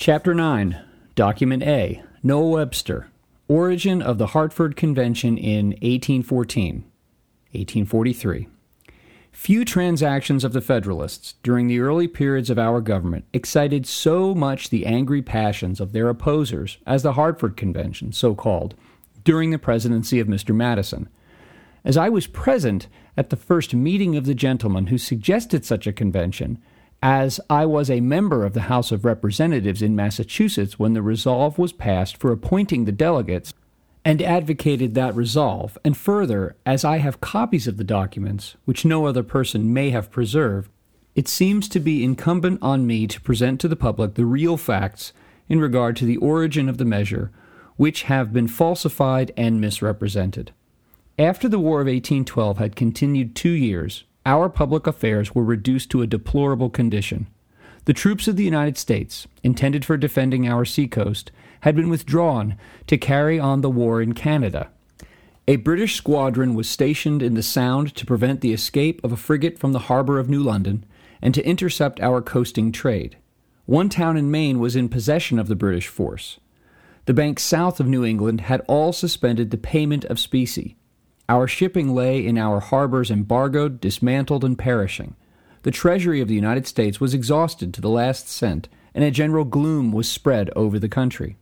Chapter 9, Document A, Noah Webster, Origin of the Hartford Convention in 1814, 1843. Few transactions of the Federalists during the early periods of our government excited so much the angry passions of their opposers as the Hartford Convention, so called, during the presidency of Mr. Madison. As I was present at the first meeting of the gentlemen who suggested such a convention, as I was a member of the House of Representatives in Massachusetts when the resolve was passed for appointing the delegates, and advocated that resolve, and further, as I have copies of the documents, which no other person may have preserved, it seems to be incumbent on me to present to the public the real facts in regard to the origin of the measure, which have been falsified and misrepresented. After the War of 1812 had continued 2 years, our public affairs were reduced to a deplorable condition. The troops of the United States, intended for defending our seacoast, had been withdrawn to carry on the war in Canada. A British squadron was stationed in the Sound to prevent the escape of a frigate from the harbor of New London and to intercept our coasting trade. One town in Maine was in possession of the British force. The banks south of New England had all suspended the payment of specie. Our shipping lay in our harbors embargoed, dismantled, and perishing. The treasury of the United States was exhausted to the last cent, and a general gloom was spread over the country.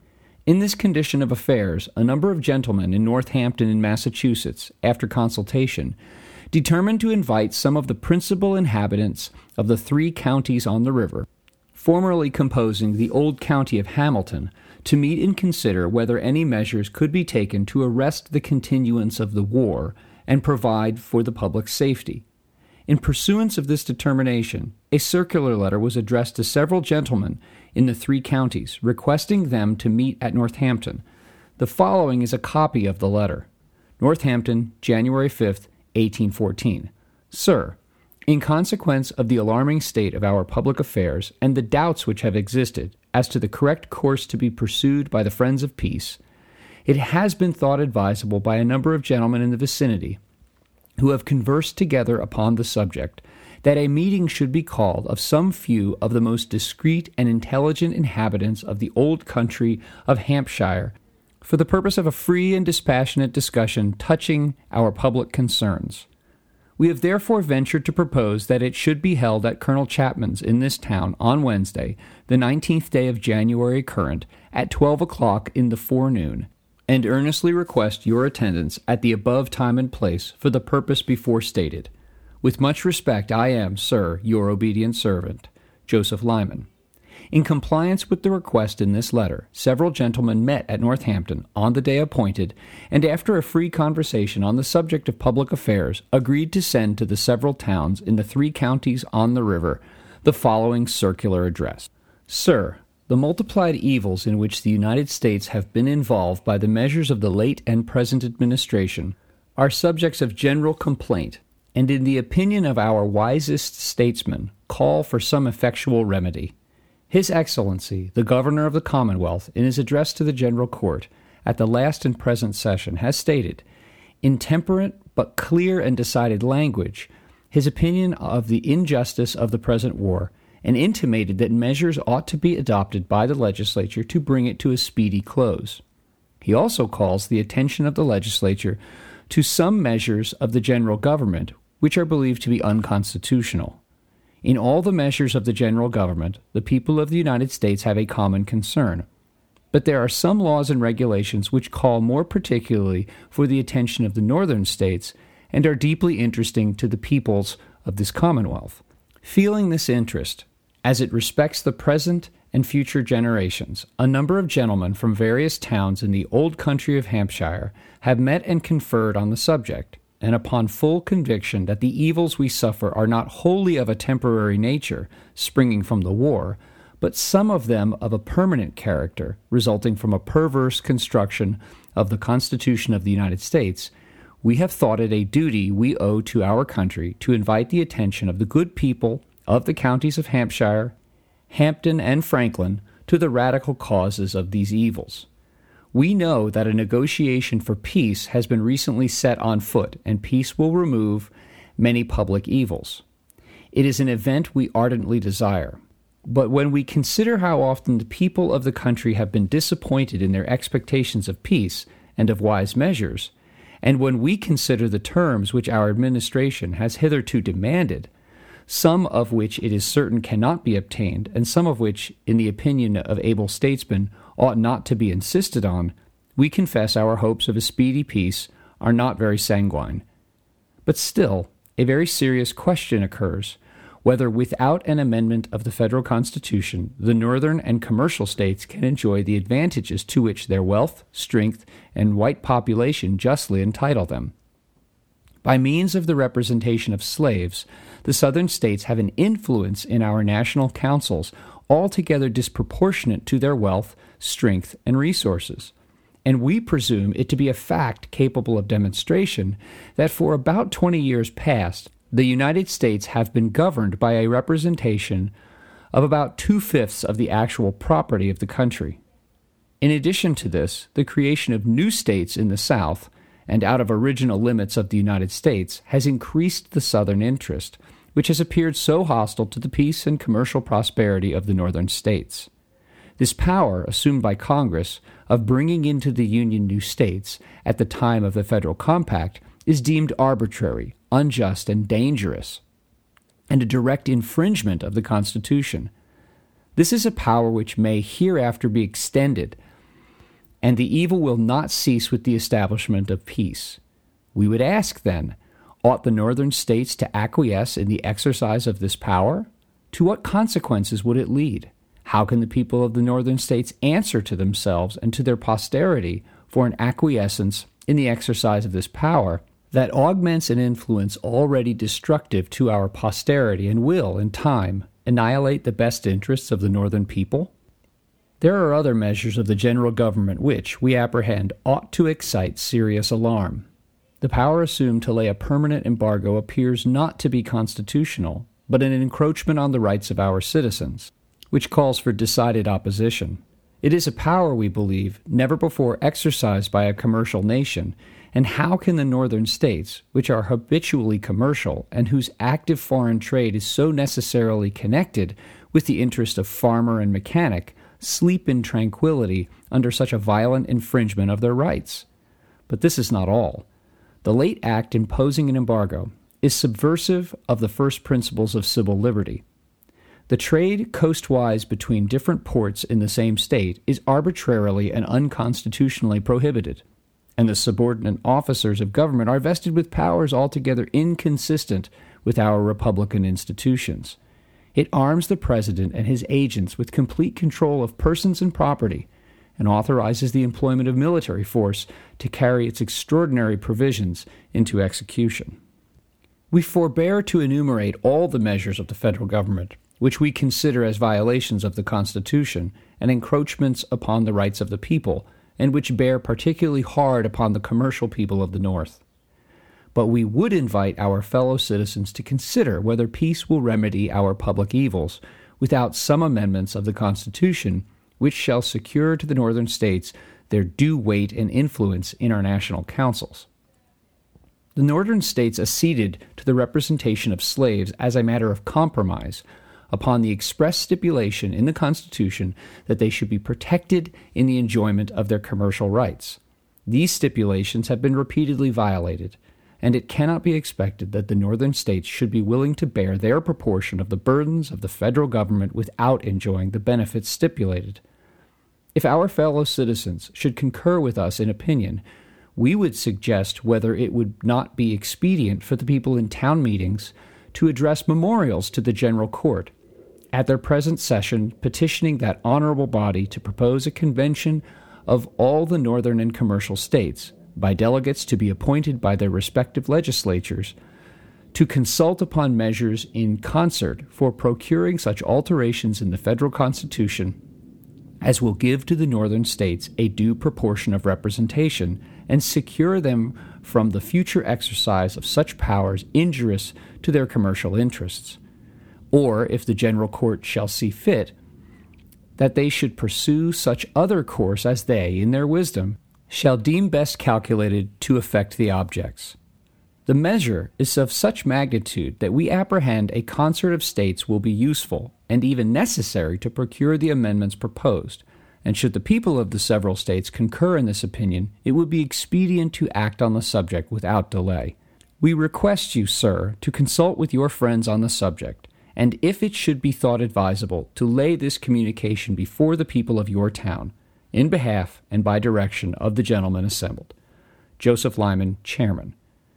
In this condition of affairs, a number of gentlemen in Northampton in Massachusetts, after consultation, determined to invite some of the principal inhabitants of the 3 counties on the river, formerly composing the old county of Hamilton, to meet and consider whether any measures could be taken to arrest the continuance of the war and provide for the public safety. In pursuance of this determination, a circular letter was addressed to several gentlemen in the 3 counties, requesting them to meet at Northampton. The following is a copy of the letter. Northampton, January 5th, 1814. Sir, in consequence of the alarming state of our public affairs and the doubts which have existed as to the correct course to be pursued by the friends of peace, it has been thought advisable by a number of gentlemen in the vicinity, who have conversed together upon the subject, that a meeting should be called of some few of the most discreet and intelligent inhabitants of the old country of Hampshire, for the purpose of a free and dispassionate discussion touching our public concerns. We have therefore ventured to propose that it should be held at Colonel Chapman's in this town on Wednesday, the 19th day of January current, at 12 o'clock in the forenoon, and earnestly request your attendance at the above time and place for the purpose before stated. With much respect, I am, sir, your obedient servant, Joseph Lyman. In compliance with the request in this letter, several gentlemen met at Northampton on the day appointed, and after a free conversation on the subject of public affairs, agreed to send to the several towns in the 3 counties on the river the following circular address. Sir, the multiplied evils in which the United States have been involved by the measures of the late and present administration are subjects of general complaint, and in the opinion of our wisest statesmen, call for some effectual remedy. His Excellency, the Governor of the Commonwealth, in his address to the General Court at the last and present session, has stated, in temperate but clear and decided language, his opinion of the injustice of the present war, and intimated that measures ought to be adopted by the legislature to bring it to a speedy close. He also calls the attention of the legislature to some measures of the general government which are believed to be unconstitutional. In all the measures of the general government, the people of the United States have a common concern. But there are some laws and regulations which call more particularly for the attention of the northern states and are deeply interesting to the peoples of this Commonwealth. Feeling this interest, as it respects the present and future generations, a number of gentlemen from various towns in the old country of Hampshire have met and conferred on the subject, and upon full conviction that the evils we suffer are not wholly of a temporary nature, springing from the war, but some of them of a permanent character, resulting from a perverse construction of the Constitution of the United States, we have thought it a duty we owe to our country to invite the attention of the good people of the counties of Hampshire, Hampden, and Franklin to the radical causes of these evils. We know that a negotiation for peace has been recently set on foot, and peace will remove many public evils. It is an event we ardently desire. But when we consider how often the people of the country have been disappointed in their expectations of peace and of wise measures, and when we consider the terms which our administration has hitherto demanded, some of which it is certain cannot be obtained, and some of which, in the opinion of able statesmen, ought not to be insisted on, we confess our hopes of a speedy peace are not very sanguine. But still, a very serious question occurs, whether without an amendment of the federal Constitution, the northern and commercial states can enjoy the advantages to which their wealth, strength, and white population justly entitle them. By means of the representation of slaves, the southern states have an influence in our national councils altogether disproportionate to their wealth, strength, and resources. And we presume it to be a fact capable of demonstration that for about 20 years past, the United States have been governed by a representation of about 2/5 of the actual property of the country. In addition to this, the creation of new states in the South, and out of original limits of the United States, has increased the Southern interest, which has appeared so hostile to the peace and commercial prosperity of the Northern states. This power, assumed by Congress, of bringing into the Union new states at the time of the Federal Compact, is deemed arbitrary, unjust, and dangerous, and a direct infringement of the Constitution. This is a power which may hereafter be extended, and the evil will not cease with the establishment of peace. We would ask, then, ought the Northern states to acquiesce in the exercise of this power? To what consequences would it lead? How can the people of the Northern states answer to themselves and to their posterity for an acquiescence in the exercise of this power that augments an influence already destructive to our posterity and will, in time, annihilate the best interests of the Northern people? There are other measures of the general government which, we apprehend, ought to excite serious alarm. The power assumed to lay a permanent embargo appears not to be constitutional, but an encroachment on the rights of our citizens, which calls for decided opposition. It is a power, we believe, never before exercised by a commercial nation, and how can the Northern states, which are habitually commercial and whose active foreign trade is so necessarily connected with the interest of farmer and mechanic, sleep in tranquility under such a violent infringement of their rights? But this is not all. The late act imposing an embargo is subversive of the first principles of civil liberty. The trade coastwise between different ports in the same state is arbitrarily and unconstitutionally prohibited, and the subordinate officers of government are vested with powers altogether inconsistent with our republican institutions. It arms the President and his agents with complete control of persons and property, and authorizes the employment of military force to carry its extraordinary provisions into execution. We forbear to enumerate all the measures of the federal government, which we consider as violations of the Constitution and encroachments upon the rights of the people, and which bear particularly hard upon the commercial people of the North. But we would invite our fellow citizens to consider whether peace will remedy our public evils without some amendments of the Constitution which shall secure to the Northern states their due weight and influence in our national councils. The Northern states acceded to the representation of slaves as a matter of compromise upon the express stipulation in the Constitution that they should be protected in the enjoyment of their commercial rights. These stipulations have been repeatedly violated, and it cannot be expected that the Northern states should be willing to bear their proportion of the burdens of the federal government without enjoying the benefits stipulated. If our fellow citizens should concur with us in opinion, we would suggest whether it would not be expedient for the people in town meetings to address memorials to the General Court at their present session, petitioning that honorable body to propose a convention of all the northern and commercial states, by delegates to be appointed by their respective legislatures, to consult upon measures in concert for procuring such alterations in the federal Constitution as will give to the northern states a due proportion of representation and secure them from the future exercise of such powers injurious to their commercial interests. Or, if the General Court shall see fit, that they should pursue such other course as they, in their wisdom, shall deem best calculated to effect the objects. The measure is of such magnitude that we apprehend a concert of states will be useful, and even necessary to procure the amendments proposed, and should the people of the several states concur in this opinion, it would be expedient to act on the subject without delay. We request you, sir, to consult with your friends on the subject, and if it should be thought advisable, to lay this communication before the people of your town, in behalf and by direction of the gentlemen assembled. Joseph Lyman, Chairman.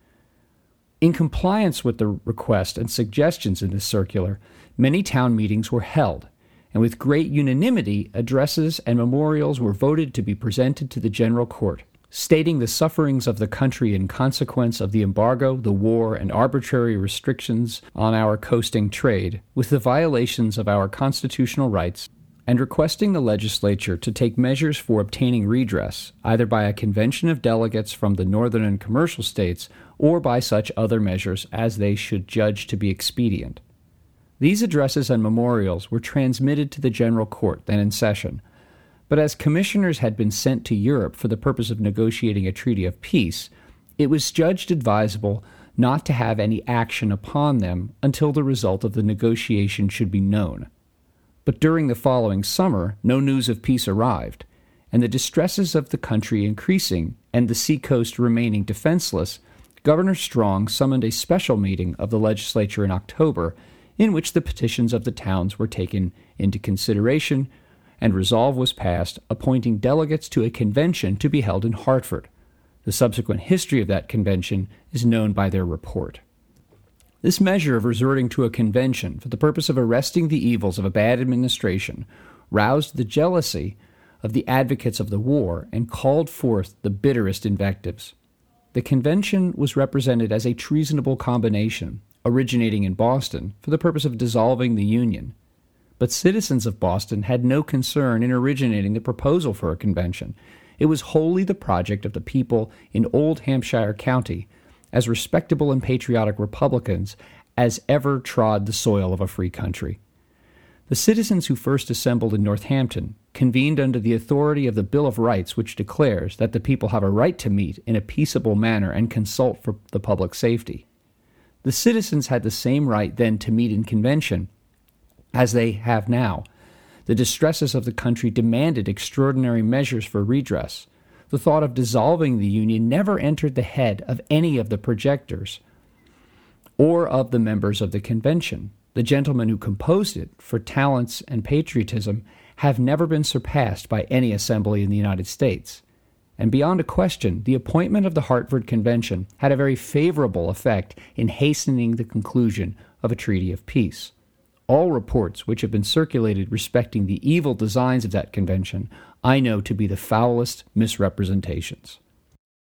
In compliance with the request and suggestions in this circular, many town meetings were held, and with great unanimity, addresses and memorials were voted to be presented to the General Court, stating the sufferings of the country in consequence of the embargo, the war, and arbitrary restrictions on our coasting trade, with the violations of our constitutional rights, and requesting the legislature to take measures for obtaining redress, either by a convention of delegates from the northern and commercial states, or by such other measures as they should judge to be expedient. These addresses and memorials were transmitted to the General Court then in session, but as commissioners had been sent to Europe for the purpose of negotiating a treaty of peace, it was judged advisable not to have any action upon them until the result of the negotiation should be known. But during the following summer, no news of peace arrived, and the distresses of the country increasing and the seacoast remaining defenseless, Governor Strong summoned a special meeting of the legislature in October, in which the petitions of the towns were taken into consideration, and resolve was passed appointing delegates to a convention to be held in Hartford. The subsequent history of that convention is known by their report. This measure of resorting to a convention for the purpose of arresting the evils of a bad administration roused the jealousy of the advocates of the war and called forth the bitterest invectives. The convention was represented as a treasonable combination, originating in Boston, for the purpose of dissolving the Union. But citizens of Boston had no concern in originating the proposal for a convention. It was wholly the project of the people in Old Hampshire County, as respectable and patriotic Republicans as ever trod the soil of a free country. The citizens who first assembled in Northampton convened under the authority of the Bill of Rights, which declares that the people have a right to meet in a peaceable manner and consult for the public safety. The citizens had the same right then to meet in convention as they have now. The distresses of the country demanded extraordinary measures for redress. The thought of dissolving the Union never entered the head of any of the projectors or of the members of the convention. The gentlemen who composed it, for talents and patriotism, have never been surpassed by any assembly in the United States. And beyond a question, the appointment of the Hartford Convention had a very favorable effect in hastening the conclusion of a treaty of peace. All reports which have been circulated respecting the evil designs of that convention I know to be the foulest misrepresentations.